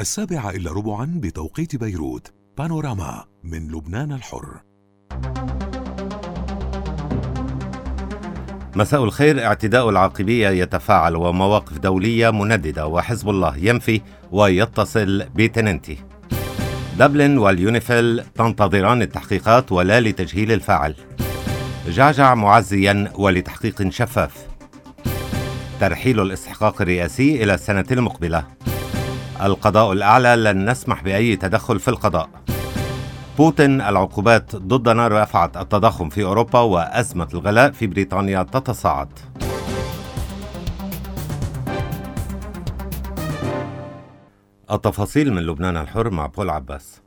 7:15 بتوقيت بيروت. بانوراما من لبنان الحر. مساء الخير. اعتداء العاقبية يتفاعل ومواقف دولية منددة، وحزب الله ينفي ويتصل بتننتي. دبلن واليونيفيل تنتظران التحقيقات ولا لتجهيل الفاعل. جعجع معزيا ولتحقيق شفاف. ترحيل الاستحقاق الرئاسي إلى السنة المقبلة. القضاء الأعلى لن نسمح بأي تدخل في القضاء. بوتين العقوبات ضدنا رفعت التضخم في أوروبا، وأزمة الغلاء في بريطانيا تتصاعد. التفاصيل من لبنان الحر مع بول عباس.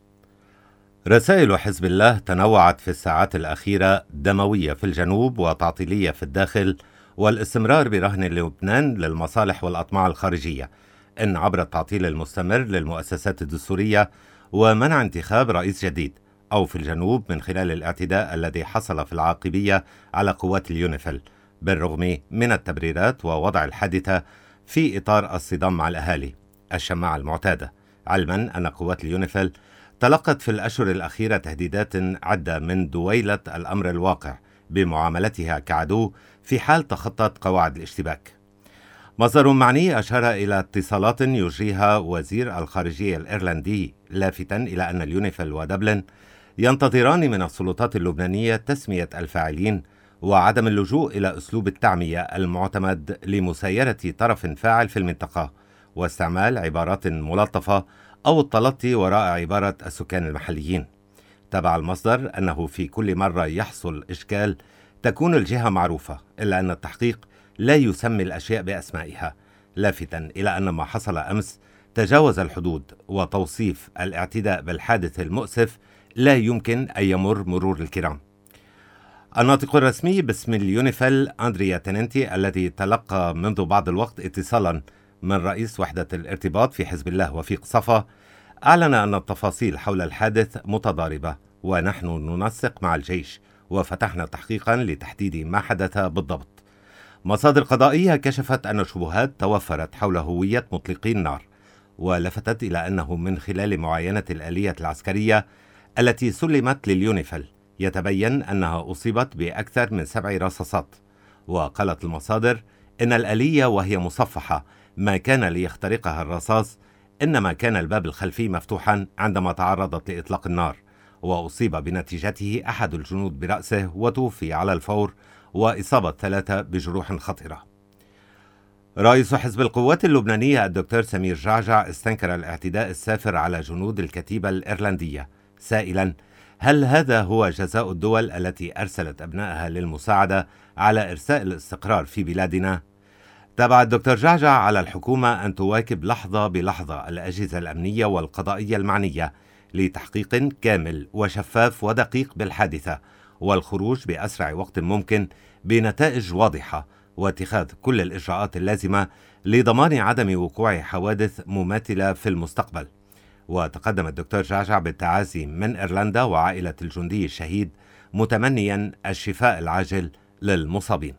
رسائل حزب الله تنوعت في الساعات الأخيرة، دموية في الجنوب وتعطيلية في الداخل، والاستمرار برهن لبنان للمصالح والأطماع الخارجية، إن عبر التعطيل المستمر للمؤسسات الدستورية ومنع انتخاب رئيس جديد، أو في الجنوب من خلال الاعتداء الذي حصل في العاقبية على قوات اليونيفيل، بالرغم من التبريرات ووضع الحادثة في إطار الصدام مع الأهالي، الشماعة المعتادة، علما أن قوات اليونيفيل تلقت في الأشهر الأخيرة تهديدات عدة من دويلة الأمر الواقع بمعاملتها كعدو في حال تخطت قواعد الاشتباك. مصدر معني أشار إلى اتصالات يجريها وزير الخارجية الإيرلندي، لافتاً إلى أن اليونيفيل ودبلن ينتظران من السلطات اللبنانية تسمية الفاعلين وعدم اللجوء إلى أسلوب التعمية المعتمد لمسايرة طرف فاعل في المنطقة، واستعمال عبارات ملطفة أو التلطي وراء عبارة السكان المحليين. تبع المصدر أنه في كل مرة يحصل إشكال تكون الجهة معروفة، إلا أن التحقيق لا يسمي الأشياء بأسمائها، لافتاً إلى أن ما حصل أمس تجاوز الحدود، وتوصيف الاعتداء بالحادث المؤسف لا يمكن أن يمر مرور الكرام. الناطق الرسمي باسم اليونيفيل أندريا تننتي، الذي تلقى منذ بعض الوقت اتصالاً من رئيس وحدة الارتباط في حزب الله وفيق صفا، أعلن أن التفاصيل حول الحادث متضاربة، ونحن ننسق مع الجيش وفتحنا تحقيقاً لتحديد ما حدث بالضبط. مصادر قضائية كشفت أن شبهات توفرت حول هوية مطلقي النار، ولفتت إلى أنه من خلال معاينة الآلية العسكرية التي سلمت لليونيفيل يتبين أنها أصيبت بأكثر من 7 رصاصات. وقالت المصادر إن الآلية وهي مصفحة ما كان ليخترقها الرصاص، إنما كان الباب الخلفي مفتوحا عندما تعرضت لإطلاق النار، وأصيب بنتيجته أحد الجنود برأسه وتوفي على الفور، وإصابة 3 بجروح خطيرة. رئيس حزب القوات اللبنانية الدكتور سمير جعجع استنكر الاعتداء السافر على جنود الكتيبة الإيرلندية، سائلا: هل هذا هو جزاء الدول التي أرسلت أبنائها للمساعدة على إرساء الاستقرار في بلادنا؟ تابع الدكتور جعجع على الحكومة أن تواكب لحظة بلحظة الأجهزة الأمنية والقضائية المعنية لتحقيق كامل وشفاف ودقيق بالحادثة، والخروج بأسرع وقت ممكن بنتائج واضحة، واتخاذ كل الإجراءات اللازمة لضمان عدم وقوع حوادث مماثلة في المستقبل. وتقدم الدكتور جعجع بالتعازي من إيرلندا وعائلة الجندي الشهيد، متمنيا الشفاء العاجل للمصابين.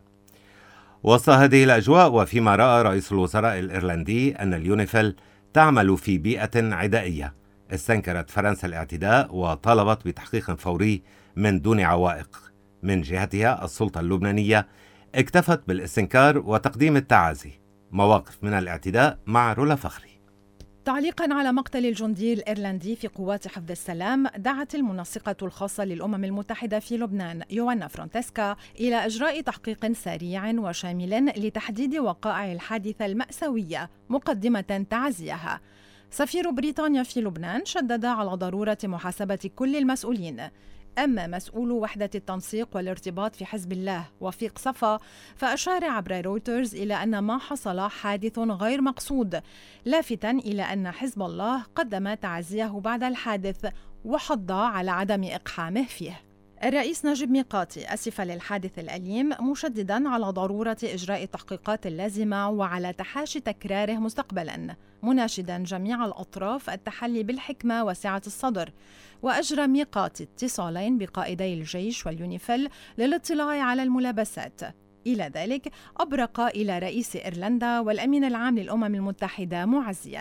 وسط هذه الأجواء، وفيما رأى رئيس الوزراء الإيرلندي أن اليونيفيل تعمل في بيئة عدائية، استنكرت فرنسا الاعتداء وطالبت بتحقيق فوري من دون عوائق. من جهتها السلطة اللبنانية اكتفت بالاستنكار وتقديم التعازي. مواقف من الاعتداء مع رولا فخري. تعليقاً على مقتل الجندي الإيرلندي في قوات حفظ السلام، دعت المنسقة الخاصة للأمم المتحدة في لبنان يوانا فرونتسكا إلى إجراء تحقيق سريع وشامل لتحديد وقائع الحادثة المأساوية، مقدمة تعزيها. سفير بريطانيا في لبنان شدد على ضرورة محاسبة كل المسؤولين. أما مسؤول وحدة التنسيق والارتباط في حزب الله وفيق صفا فأشار عبر رويترز إلى أن ما حصل حادث غير مقصود، لافتاً إلى أن حزب الله قدم تعزيه بعد الحادث وحض على عدم إقحامه فيه. الرئيس نجيب ميقاتي أسف للحادث الأليم، مشدداً على ضرورة إجراء التحقيقات اللازمة وعلى تحاشي تكراره مستقبلاً، مناشداً جميع الأطراف التحلي بالحكمة وسعة الصدر. وأجرى ميقاتي اتصالين بقائدي الجيش واليونيفيل للاطلاع على الملابسات. إلى ذلك أبرق إلى رئيس إيرلندا والأمين العام للأمم المتحدة معزياً.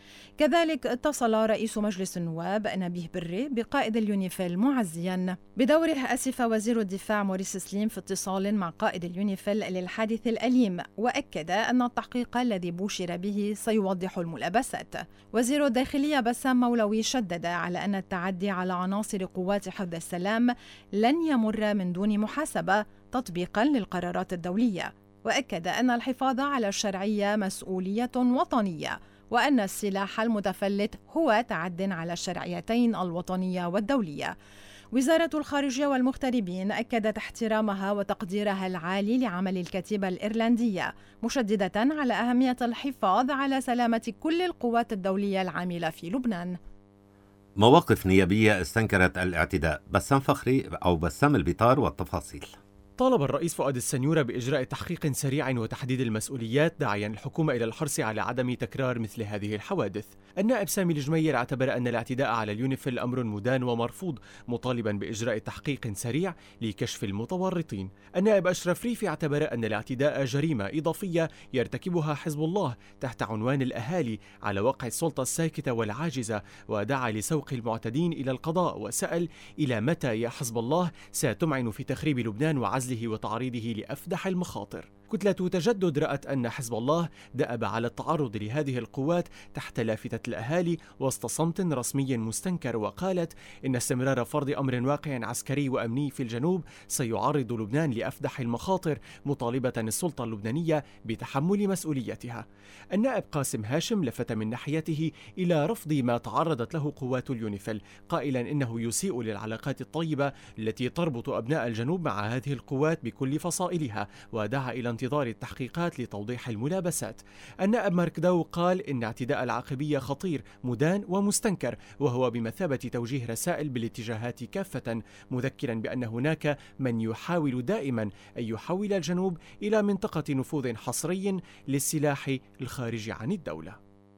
كذلك اتصل رئيس مجلس النواب نبيه بري بقائد اليونيفيل معزيا. بدوره أسف وزير الدفاع موريس سليم في اتصال مع قائد اليونيفيل للحادث الأليم، وأكد أن التحقيق الذي بوشر به سيوضح الملابسات. وزير الداخلية بسام مولوي شدد على أن التعدي على عناصر قوات حفظ السلام لن يمر من دون محاسبة تطبيقا للقرارات الدولية، وأكد أن الحفاظ على الشرعية مسؤولية وطنية، وأن السلاح المتفلت هو تعد على الشرعيتين الوطنية والدولية. وزارة الخارجية والمغتربين أكدت احترامها وتقديرها العالي لعمل الكتيبة الإيرلندية، مشددة على أهمية الحفاظ على سلامة كل القوات الدولية العاملة في لبنان. مواقف نيابية استنكرت الاعتداء. بسام البطار والتفاصيل. طالب الرئيس فؤاد السنيورة بإجراء تحقيق سريع وتحديد المسؤوليات، داعيا الحكومة إلى الحرص على عدم تكرار مثل هذه الحوادث. النائب سامي الجمير اعتبر أن الاعتداء على اليونيفيل أمر مدان ومرفوض، مطالبا بإجراء تحقيق سريع لكشف المتورطين. النائب أشرف ريفي اعتبر أن الاعتداء جريمة إضافية يرتكبها حزب الله تحت عنوان الأهالي على وقع السلطة الساكتة والعاجزة، ودعا لسوق المعتدين إلى القضاء، وسأل: إلى متى يا حزب الله ستمعن في تخريب لبنان وعزله وتعريضه لأفدح المخاطر؟ كتلة تجدد رأت أن حزب الله دأب على التعرض لهذه القوات تحت لافتة الأهالي وسط صمت رسمي مستنكر، وقالت إن استمرار فرض أمر واقع عسكري وأمني في الجنوب سيعرض لبنان لأفدح المخاطر، مطالبة السلطة اللبنانية بتحمل مسؤوليتها. النائب قاسم هاشم لفت من ناحيته إلى رفض ما تعرضت له قوات اليونيفيل، قائلا إنه يسيء للعلاقات الطيبة التي تربط أبناء الجنوب مع هذه القوات بكل فصائلها، ودعا إلى انتظار التحقيقات لتوضيح الملابسات. النائب مارك داو قال إن اعتداء العقبية خطير مدان ومستنكر، وهو بمثابة توجيه رسائل بالاتجاهات كافة، مذكرا بأن هناك من يحاول دائما أن يحول الجنوب إلى منطقة نفوذ حصري للسلاح الخارج عن الدولة.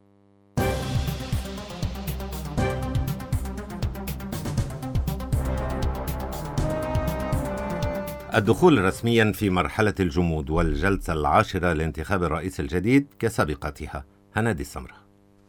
الدخول رسميا في مرحلة الجمود والجلسة العاشرة لانتخاب الرئيس الجديد كسابقتها. هنادي السمرة.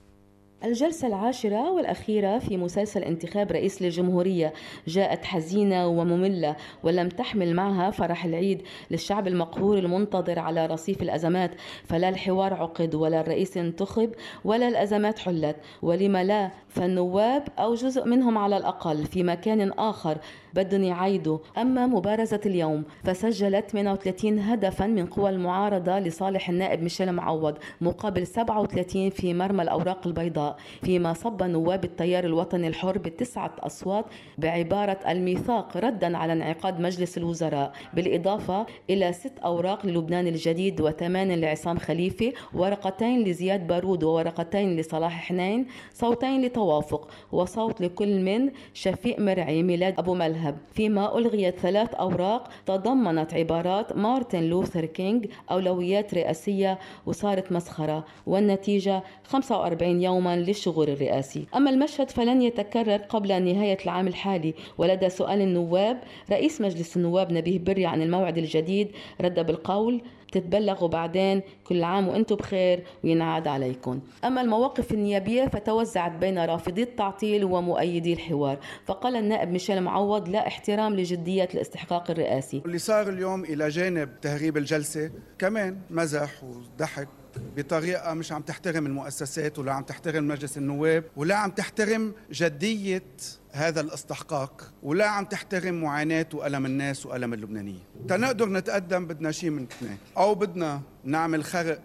الجلسة العاشرة والأخيرة في مسلسل انتخاب رئيس للجمهورية جاءت حزينة ومملة، ولم تحمل معها فرح العيد للشعب المقهور المنتظر على رصيف الأزمات، فلا الحوار عقد ولا الرئيس انتخب ولا الأزمات حلت. ولما لا، فالنواب أو جزء منهم على الأقل في مكان آخر بدهم يعيدوا. أما مبارزة اليوم فسجلت 38 هدفا من قوى المعارضة لصالح النائب ميشيل معوض مقابل 37 في مرمى الأوراق البيضاء، فيما صب نواب التيار الوطني الحر ب9 أصوات بعبارة الميثاق ردا على انعقاد مجلس الوزراء، بالإضافة إلى 6 أوراق للبنان الجديد و8 لعصام خليفة، ورقتين لزياد بارود وورقتين لصلاح حنين، صوتين لتوافق وصوت لكل من شفيق مرعي ميلاد أبو ملهب. فيما ألغيت 3 أوراق تضمنت عبارات مارتن لوثر كينج أولويات رئاسية، وصارت مسخرة، والنتيجة 45 يوما للشغل الرئاسي. أما المشهد فلن يتكرر قبل نهاية العام الحالي. ولدى سؤال النواب رئيس مجلس النواب نبيه بري عن الموعد الجديد رد بالقول: تتبلغوا بعدين، كل عام وانتم بخير وينعاد عليكم. أما المواقف النيابية فتوزعت بين رافضي التعطيل ومؤيدي الحوار. فقال النائب ميشيل معوض: لا احترام لجدية الاستحقاق الرئاسي. اللي صار اليوم إلى جانب تهريب الجلسة كمان مزح وضحك بطريقة مش عم تحترم المؤسسات ولا عم تحترم مجلس النواب ولا عم تحترم جدية هذا الاستحقاق ولا عم تحترم معاناة وألم الناس وألم اللبنانيين. تنقدر نتقدم بدنا شيء من اثنين: أو بدنا نعمل خرق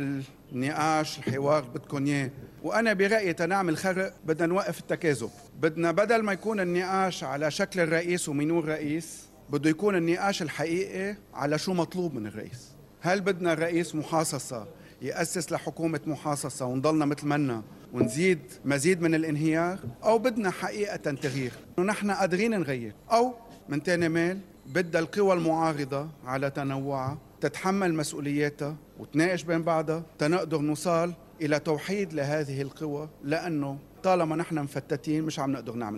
بالنقاش الحوار بدكم اياه، وأنا برأيي تنعمل خرق بدنا نوقف التكاذب. بدنا بدل ما يكون النقاش على شكل الرئيس ومنو الرئيس، بده يكون النقاش الحقيقي على شو مطلوب من الرئيس. هل بدنا الرئيس محاصصة يأسس لحكومة محاصصة ونضلنا مثل منا ونزيد مزيد من الانهيار، أو بدنا حقيقة تغيير ونحن قادرين نغير؟ أو من تاني ميل بدها القوى المعارضة على تنوعها تتحمل مسؤولياتها وتناقش بين بعضها تنقدر نوصل إلى توحيد لهذه القوى، لأنه طالما نحن مفتتين مش عم نقدر نعمل خير.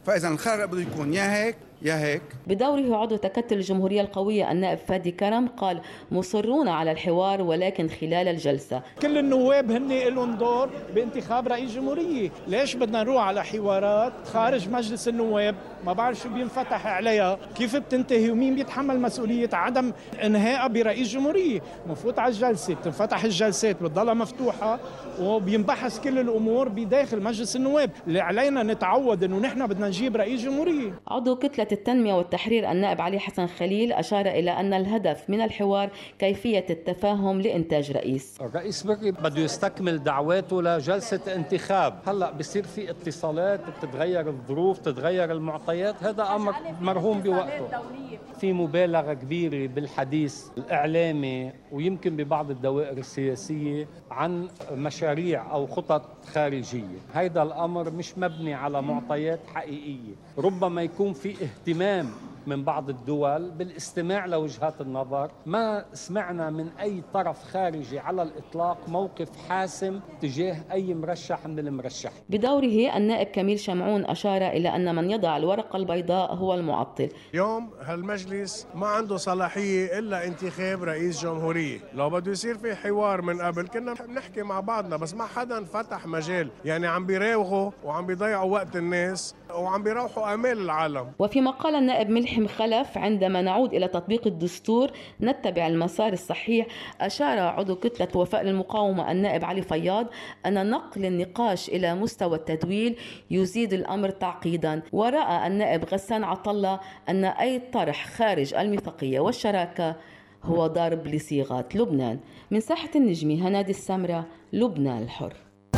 فإذا الخيار بده يكون يا هيك يا هيك. بدوره عضو تكتل الجمهورية القوية النائب فادي كرم قال مصرون على الحوار ولكن خلال الجلسة. كل النواب هن لهم دور بانتخاب رئيس جمهورية، ليش بدنا نروح على حوارات خارج مجلس النواب ما بعرف شو بينفتح عليها، كيف بتنتهي ومين بيتحمل مسؤولية عدم انهائها برئيس جمهورية؟ مفوت على الجلسة، بتنفتح الجلسات بتضلها مفتوحة وبينبحث كل الأمور بداخل مجلس النواب، اللي علينا نتعود انه نحن بدنا نجيب رئيس جمهورية. عضو كتلة التنمية والتحرير النائب علي حسن خليل أشار إلى أن الهدف من الحوار كيفية التفاهم لإنتاج رئيس. الرئيس بري بده يستكمل دعواته لجلسة انتخاب، هلأ بصير في اتصالات، بتتغير الظروف، تتغير المعطيات، هذا أمر مرهون بوقته. في مبالغة كبيرة بالحديث الإعلامي ويمكن ببعض الدوائر السياسية عن مشاريع أو خطط خارجية، هذا الأمر مش مبني على معطيات حقيقية. ربما يكون في اهتمام من بعض الدول بالاستماع لوجهات النظر، ما سمعنا من أي طرف خارجي على الإطلاق موقف حاسم تجاه أي مرشح من المرشح. بدوره النائب كميل شمعون أشار إلى أن من يضع الورقة البيضاء هو المعطل. اليوم هالمجلس ما عنده صلاحية إلا انتخاب رئيس جمهورية، لو بده يصير في حوار من قبل كنا بنحكي مع بعضنا، بس ما حدا فتح مجال، يعني عم بيراوغوا وعم بيضيعوا وقت الناس وعم بيروحوا آمال العالم. وفيما قال النائب ملحم خلف عندما نعود إلى تطبيق الدستور نتبع المسار الصحيح، أشار عضو كتلة وفاء للمقاومة النائب علي فياض أن نقل النقاش إلى مستوى التدويل يزيد الأمر تعقيدا. ورأى النائب غسان عطلة أن أي طرح خارج الميثاقية والشراكة هو ضرب لصيغات لبنان. من ساحة النجمي هنادي السمرة، لبنان الحر.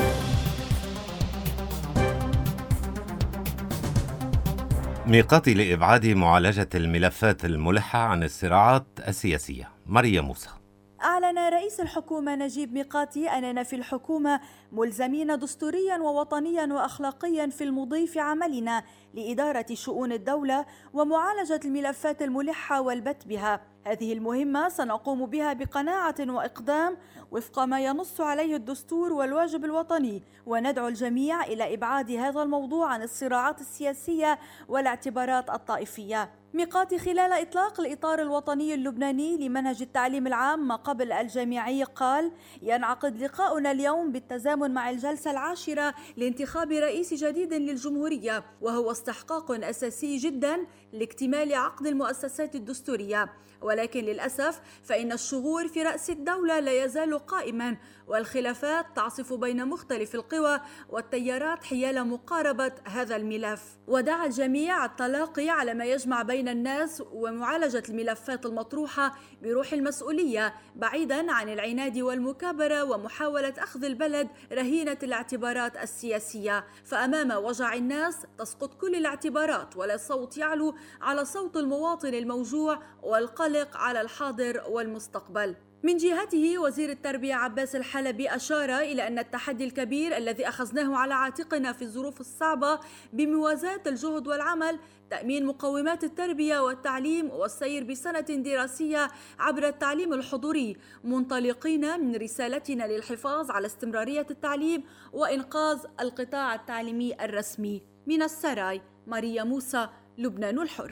ميقاتي لإبعاد معالجة الملفات الملحة عن الصراعات السياسية. مريم موسى. أعلن رئيس الحكومة نجيب ميقاتي أننا في الحكومة ملزمين دستوريا ووطنيا وأخلاقيا في المضي في عملنا لإدارة شؤون الدولة ومعالجة الملفات الملحة والبت بها. هذه المهمة سنقوم بها بقناعة وإقدام وفق ما ينص عليه الدستور والواجب الوطني، وندعو الجميع إلى إبعاد هذا الموضوع عن الصراعات السياسية والاعتبارات الطائفية. ميقاتي خلال إطلاق الإطار الوطني اللبناني لمنهج التعليم العام ما قبل الجامعي قال: ينعقد لقاؤنا اليوم بالتزامن مع الجلسة العاشرة لانتخاب رئيس جديد للجمهورية، وهو استحقاق أساسي جدا لاكتمال عقد المؤسسات الدستورية، ولكن للأسف فإن الشغور في رأس الدولة لا يزال قائما، والخلافات تعصف بين مختلف القوى والتيارات حيال مقاربة هذا الملف. ودعا الجميع التلاقي على ما يجمع بين الناس ومعالجة الملفات المطروحة بروح المسؤولية بعيدا عن العناد والمكابرة ومحاولة أخذ البلد رهينة الاعتبارات السياسية. فأمام وجع الناس تسقط كل الاعتبارات ولا صوت يعلو على صوت المواطن الموجوع والقلق على الحاضر والمستقبل. من جهته وزير التربية عباس الحلبي أشار إلى أن التحدي الكبير الذي أخذناه على عاتقنا في الظروف الصعبة بموازاة الجهد والعمل تأمين مقومات التربية والتعليم والسير بسنة دراسية عبر التعليم الحضوري، منطلقين من رسالتنا للحفاظ على استمرارية التعليم وإنقاذ القطاع التعليمي الرسمي. من السراي، ماريا موسى، لبنان الحر.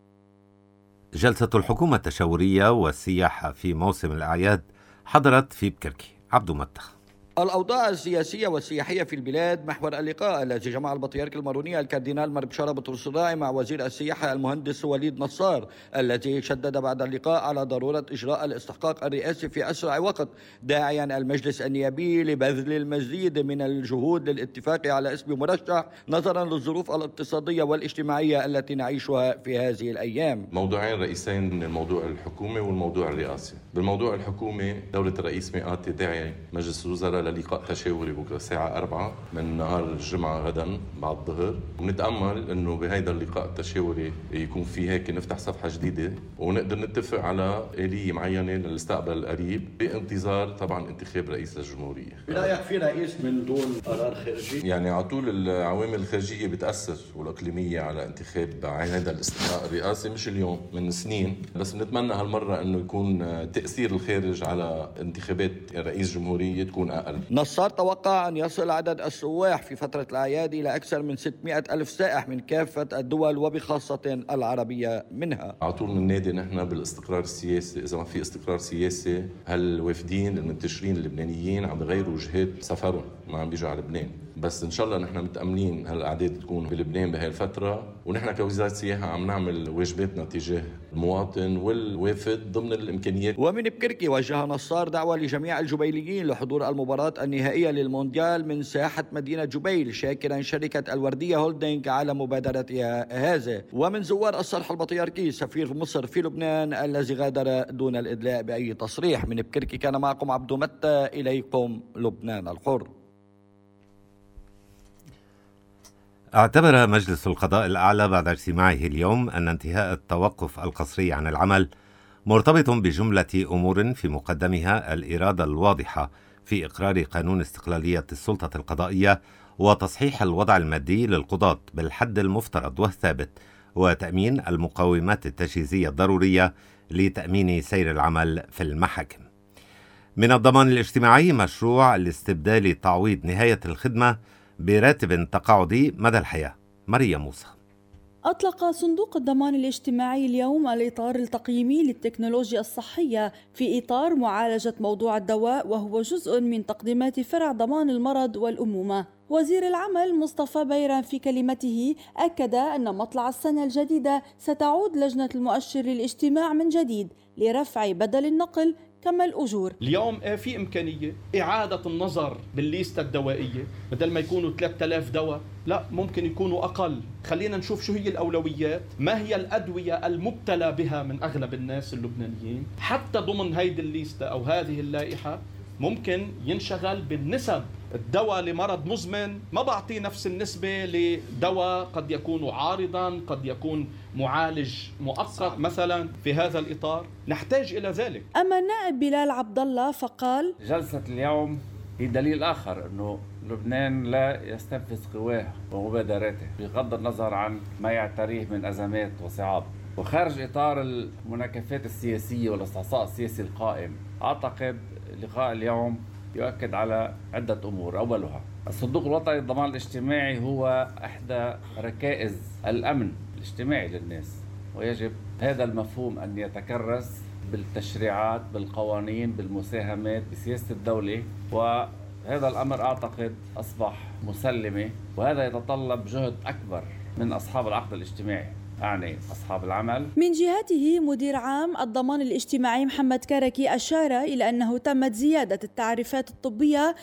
جلسة الحكومة التشاورية والسياحة في موسم الأعياد حضرت في بكركي. عبدو متخ. الأوضاع السياسية والسياحية في البلاد محور اللقاء الذي جمع البطريرك الماروني الكاردينال مربشارة بطرس الراعي مع وزير السياحة المهندس وليد نصار، الذي شدد بعد اللقاء على ضرورة إجراء الاستحقاق الرئاسي في أسرع وقت، داعيا المجلس النيابي لبذل المزيد من الجهود للاتفاق على اسم مرشح نظرا للظروف الاقتصادية والاجتماعية التي نعيشها في هذه الأيام. موضوعين رئيسين، الموضوع الحكومي والموضوع الرئاسي. بالموضوع الحكومي دولة الرئيس ميقاتي داعي مجلس الوزراء للقاء تشاوري بكره الساعة 4 من نهار الجمعة غدا بعد الظهر، ونتأمل انه بهيدا اللقاء التشاوري يكون في هيك نفتح صفحة جديدة ونقدر نتفق على آلية معينة للمستقبل القريب بانتظار طبعا انتخاب رئيس للجمهورية. لا يكفي رئيس من دون قرار خارجي، يعني على طول العوامل الخارجية بتأثر والإقليمية على انتخاب هذا الاستحقاق الرئاسي، مش اليوم من سنين، بس نتمنى هالمرة انه يكون تأثير الخارج على انتخابات رئيس جمهورية تكون أقل. أقل. نصار توقع أن يصل عدد السواح في فترة الأعياد إلى أكثر من 600 ألف سائح من كافة الدول وبخاصة العربية منها. على طول بننادي نحن بالاستقرار السياسي، إذا ما في استقرار سياسي هالوافدين المنتشرين اللبنانيين عم بغيروا وجهات سفرهم، ما عم بيجوا على لبنان. بس إن شاء الله نحن متأملين هالأعداد تكون بلبنان بهاي الفترة، ونحن كوزارة سياحة عم نعمل واجباتنا تجاه المواطن والوافد ضمن الإمكانيات. ومن بكركي وجه نصار دعوة لجميع الجبيليين لحضور المباراة النهائية للمونديال من ساحة مدينة جبيل، شاكرا شركة الوردية هولدينج على مبادرتها هذا. ومن زوار الصرح البطيركي سفير مصر في لبنان الذي غادر دون الإدلاء بأي تصريح. من بكركي كان معكم عبدو متى، إليكم لبنان الحر. اعتبر مجلس القضاء الأعلى بعد اجتماعه اليوم أن انتهاء التوقف القسري عن العمل مرتبط بجملة أمور في مقدمها الإرادة الواضحة في إقرار قانون استقلالية السلطة القضائية وتصحيح الوضع المادي للقضاة بالحد المفترض والثابت، وتأمين المقومات التجهيزية الضرورية لتأمين سير العمل في المحاكم. من الضمان الاجتماعي مشروع لاستبدال تعويض نهاية الخدمة براتب تقاعدي مدى الحياة. مريم موسى. أطلق صندوق الضمان الاجتماعي اليوم الإطار التقييمي للتكنولوجيا الصحية في إطار معالجة موضوع الدواء، وهو جزء من تقديمات فرع ضمان المرض والأمومة. وزير العمل مصطفى بيران في كلمته أكد أن مطلع السنة الجديدة ستعود لجنة المؤشر للاجتماع من جديد لرفع بدل النقل كما الأجور. اليوم في إمكانية إعادة النظر بالليستة الدوائية، بدل ما يكونوا 3000 دواء لا ممكن يكونوا أقل. خلينا نشوف شو هي الأولويات، ما هي الأدوية المبتلى بها من أغلب الناس اللبنانيين، حتى ضمن هيدي الليستة أو هذه اللائحة ممكن ينشغل بالنسب. الدواء لمرض مزمن ما بعطيه نفس النسبة لدواء قد يكون عارضا، قد يكون معالج مؤقت مثلا. في هذا الإطار نحتاج إلى ذلك. أما النائب بلال عبد الله فقال: جلسة اليوم هي دليل آخر أنه لبنان لا يستنفذ قواه ومبادراته بغض النظر عن ما يعتريه من أزمات وصعاب، وخارج إطار المناكفات السياسية والاستعصاء السياسي القائم. أعتقد لقاء اليوم يؤكد على عدة أمور. أولها الصندوق الوطني للضمان الاجتماعي هو إحدى ركائز الأمن الاجتماعي للناس، ويجب هذا المفهوم أن يتكرس بالتشريعات، بالقوانين، بالمساهمات بسياسة الدولة، وهذا الأمر أعتقد أصبح مسلمة، وهذا يتطلب جهد أكبر من أصحاب العقد الاجتماعي، أعني أصحاب العمل. من جهته مدير عام الضمان الاجتماعي محمد كركي أشار إلى أنه تمت زيادة التعريفات الطبية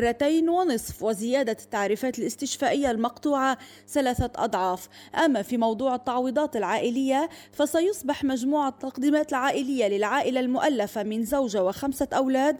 2.5 وزيادة التعريفات الاستشفائية المقطوعة 3 أضعاف. أما في موضوع التعويضات العائلية فسيصبح مجموع التقديمات العائلية للعائلة المؤلفة من زوجة و5 أولاد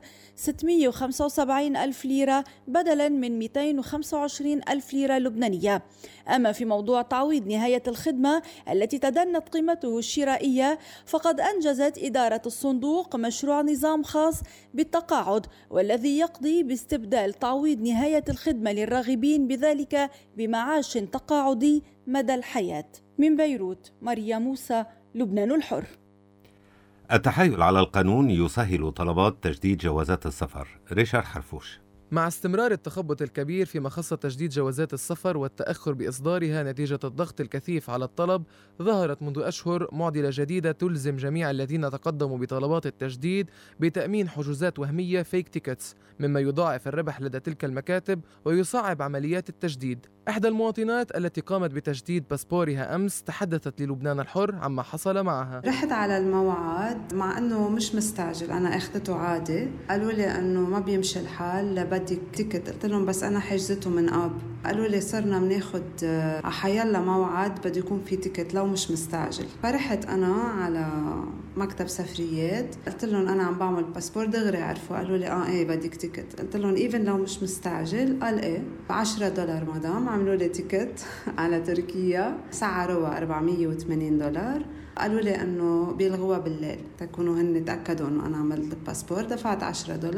675 ألف ليرة بدلا من 225 ألف ليرة لبنانية. أما في موضوع تعويض نهاية الخدمة التي تدنت قيمته الشرائية فقد أنجزت إدارة الصندوق مشروع نظام خاص بالتقاعد، والذي يقضي باستبدال تعويض نهاية الخدمة للراغبين بذلك بمعاش تقاعدي مدى الحياة. من بيروت مريم موسى، لبنان الحر. التحايل على القانون يسهل طلبات تجديد جوازات السفر. ريشارد حرفوش. مع استمرار التخبط الكبير في مخصة تجديد جوازات السفر والتأخر بإصدارها نتيجة الضغط الكثيف على الطلب، ظهرت منذ أشهر معضلة جديدة تلزم جميع الذين تقدموا بطلبات التجديد بتأمين حجوزات وهمية فيك تيكتس، مما يضاعف الربح لدى تلك المكاتب ويصعب عمليات التجديد. إحدى المواطنات التي قامت بتجديد باسبورها أمس تحدثت للبنان الحر عما حصل معها. رحت على الموعد مع أنه مش مستعجل، أنا أخذته عادي. قالوا لي أنه ما بيمشي الحال، بدك تيكت. قلت لهم بس أنا حجزته من قبل. قالوا لي صرنا بناخد حيلا موعد بده يكون في تيكت لو مش مستعجل. فرحت أنا على مكتب سفريات، قلت لهم أنا عم بعمل باسبور. دغري عرفوا، قالوا لي إيه بدك تيكت. قلت لهم إيفن لو مش مستعجل. قال إيه $10 مدام. عملوا لي تيكت على تركيا، سعروها $480. قالوا لي انه بيلغوها بالليل تكونوا هن تاكدوا انه انا عملت الباسبور. دفعت $10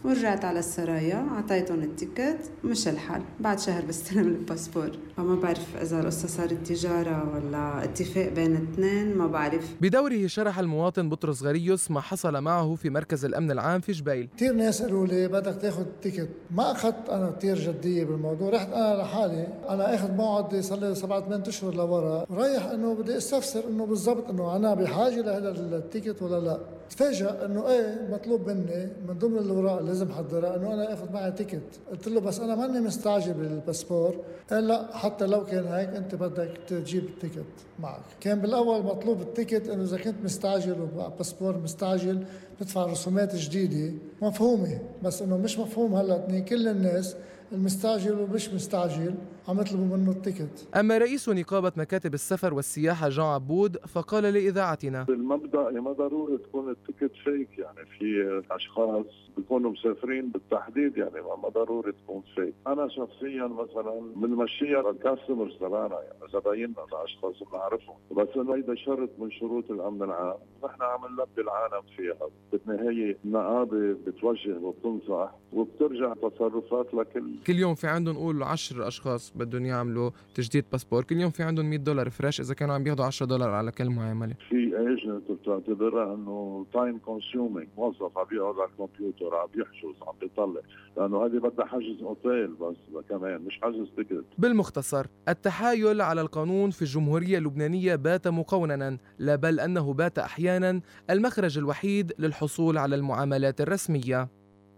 ورجعت على السرايا عطيتهم التيكت مش الحال، بعد شهر بستلم الباسبور. فما بعرف إذا القصة صارت تجارة ولا اتفاق بين اثنين، ما بعرف. بدوره شرح المواطن بطرس غريوس ما حصل معه في مركز الأمن العام في جبيل. كثير ناس قالوا لي بدك تاخذ تيكت، ما أخذت أنا كثير جدية بالموضوع، رحت أنا لحالي، أنا أخذ موعد صار لي 7-8 أشهر لورا، رايح إنه بدي استفسر إنه بالضبط إنه أنا بحاجة لهذا التيكت ولا لا. تفاجأ إنه إيه مطلوب مني من ضمن الأوراق لازم حضرها إنه أنا أخذ معي تيكت. قلت له بس أنا ماني مستعجل بالباسبور. قال لا، حتى لو كان هيك أنت بدك تجيب التيكت معك. كان بالأول مطلوب التيكت إنه إذا كنت مستعجل وباسبور مستعجل بدفع رسومات جديدة مفهومة، بس إنه مش مفهوم هلا كل الناس المستعجل ومش مستعجل عم يطلبوا منه التيكت. أما رئيس نقابة مكاتب السفر والسياحة جان عبود فقال لإذاعتنا: بالمبدأ ما ضروري تكون التيكت فيك، يعني في أشخاص بيكونوا مسافرين بالتحديد، يعني ما ضروري تكون فيك. أنا شخصيا مثلا بنمشيها الكاستمرز تبعنا، يعني زبايننا الأشخاص اللي بنعرفهم، بس إنه هيدا شرط من شروط الأمن العام، نحن عم نلبي العالم فيها. بالنهاية النقابة بتوجه وبتنصح وبترجع تصرفات كل يوم في عندهم نقول 10 أشخاص بدهم يعملوا تجديد باسبور، كل يوم في عندهم $100 فريش إذا كانوا عم بياخدوا $10 على كل معاملة. في ايجنت بتعتبرها انه تايم كونسيومينج، موظف عم بيقعد على الكمبيوتر عم بيحجز عم بيطلع، لانه هذه بدها حجز اوتيل بس كمان مش حجز تيكت. بالمختصر التحايل على القانون في الجمهورية اللبنانية بات مقوننا، لا بل أنه بات أحيانا المخرج الوحيد للحصول على المعاملات الرسمية.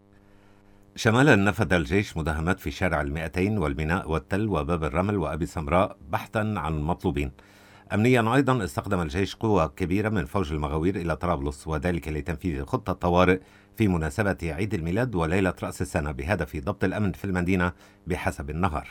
شمالا نفذ الجيش مداهمات في شارع 200 والميناء والتل وباب الرمل وأبي سمراء بحثا عن المطلوبين. أمنيا أيضا استخدم الجيش قوة كبيرة من فوج المغاوير إلى طرابلس، وذلك لتنفيذ خطة طوارئ في مناسبة عيد الميلاد وليلة رأس السنة بهدف ضبط الأمن في المدينة بحسب النهار.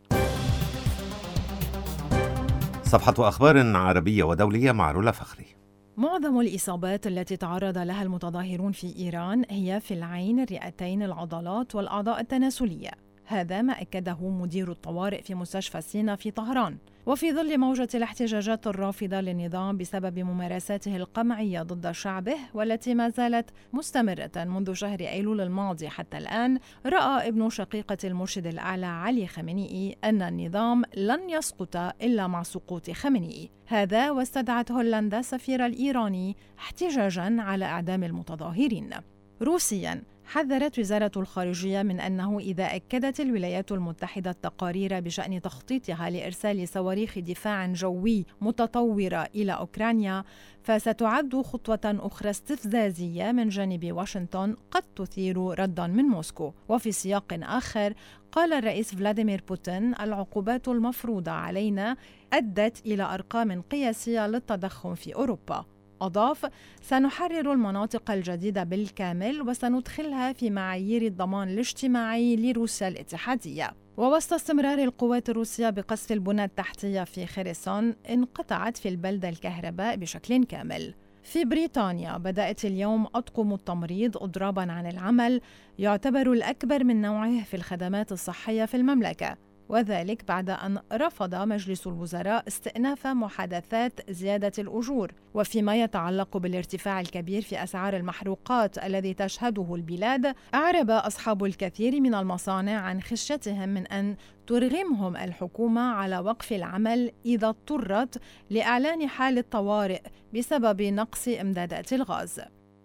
صفحة أخبار عربية ودولية مع رولا فخري. معظم الإصابات التي تعرض لها المتظاهرون في إيران هي في العين، الرئتين، العضلات والأعضاء التناسلية. هذا ما أكده مدير الطوارئ في مستشفى سينا في طهران، وفي ظل موجة الاحتجاجات الرافضة للنظام بسبب ممارساته القمعية ضد شعبه والتي ما زالت مستمرة منذ شهر أيلول الماضي حتى الآن. رأى ابن شقيقة المرشد الأعلى علي خامنئي أن النظام لن يسقط إلا مع سقوط خامنئي. هذا واستدعت هولندا السفير الإيراني احتجاجاً على إعدام المتظاهرين. روسياً، حذرت وزارة الخارجية من أنه إذا أكدت الولايات المتحدة التقارير بشأن تخطيطها لإرسال صواريخ دفاع جوي متطورة إلى أوكرانيا، فستعد خطوة أخرى استفزازية من جانب واشنطن قد تثير رداً من موسكو. وفي سياق آخر قال الرئيس فلاديمير بوتين: العقوبات المفروضة علينا أدت إلى أرقام قياسية للتضخم في أوروبا. أضاف: سنحرر المناطق الجديدة بالكامل وسندخلها في معايير الضمان الاجتماعي لروسيا الاتحادية. ووسط استمرار القوات الروسية بقصف البنى التحتية في خيرسون، انقطعت في البلدة الكهرباء بشكل كامل. في بريطانيا بدأت اليوم أطقم التمريض إضراباً عن العمل يعتبر الأكبر من نوعه في الخدمات الصحية في المملكة، وذلك بعد أن رفض مجلس الوزراء استئناف محادثات زيادة الأجور. وفيما يتعلق بالارتفاع الكبير في أسعار المحروقات الذي تشهده البلاد، أعرب أصحاب الكثير من المصانع عن خشيتهم من أن ترغمهم الحكومة على وقف العمل إذا اضطرت لإعلان حالة طوارئ بسبب نقص إمدادات الغاز.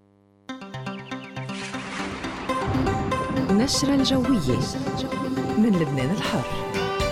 نشرة الجوية من لبنان الحر.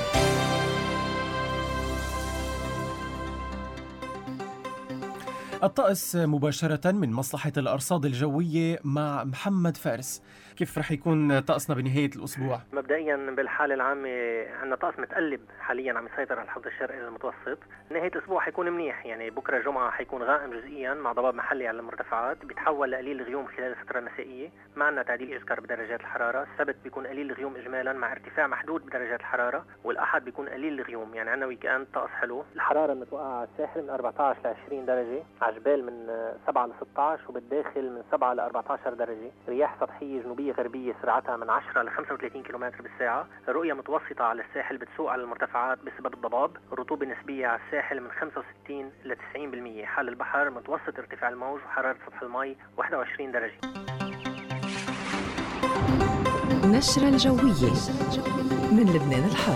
الطقس مباشرة من مصلحة الأرصاد الجوية مع محمد فارس. كيف رح يكون طقسنا بنهاية الأسبوع؟ مبدئيا بالحالة العامة عندنا طقس متقلب حاليا عم يسيطر على الحوض الشرقي المتوسط. نهاية الأسبوع حيكون منيح، يعني بكرة الجمعة حيكون غائم جزئيا مع ضباب محلي على المرتفعات، بيتحول لقليل غيوم خلال الفترة المسائية، معنا تعديل يذكر بدرجات الحرارة. السبت بيكون قليل الغيوم إجمالا مع ارتفاع محدود بدرجات الحرارة، والأحد بيكون قليل الغيوم، يعني عندنا ويكاند طقس حلو. الحرارة متوقعة على الساحل من 14 ل 20 درجة، على الجبال من 7 ل 16، وبالداخل من 7 ل 14 درجة. رياح سطحية جنوبية غربية سرعتها من 10 ل 35 كيلومتر بالساعة. الرؤية متوسطة على الساحل بتسوق على المرتفعات بسبب الضباب. الرطوبة النسبية على الساحل من 65 ل 90%. حال البحر متوسط ارتفاع الموج وحرارة سطح الماء 21 درجة. نشرة الجوية من لبنان الحر.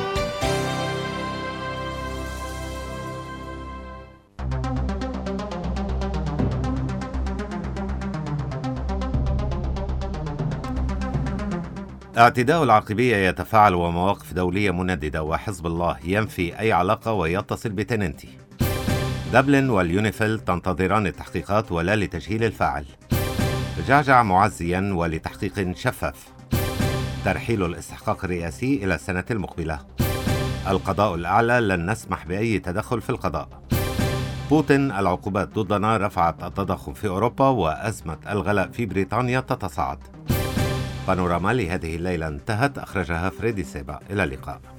اعتداء العقبية يتفاعل ومواقف دولية منددة، وحزب الله ينفي أي علاقة ويتصل بتننتي. دبلن واليونيفيل تنتظران التحقيقات ولا لتجهيل الفاعل. جعجع معزيا ولتحقيق شفاف. ترحيل الاستحقاق الرئاسي إلى السنة المقبلة. القضاء الأعلى لن نسمح بأي تدخل في القضاء. بوتين العقوبات ضدنا رفعت التضخم في أوروبا، وأزمة الغلاء في بريطانيا تتصاعد. بانوراما لهذه الليلة انتهت، أخرجها فريدي سيبا. إلى اللقاء.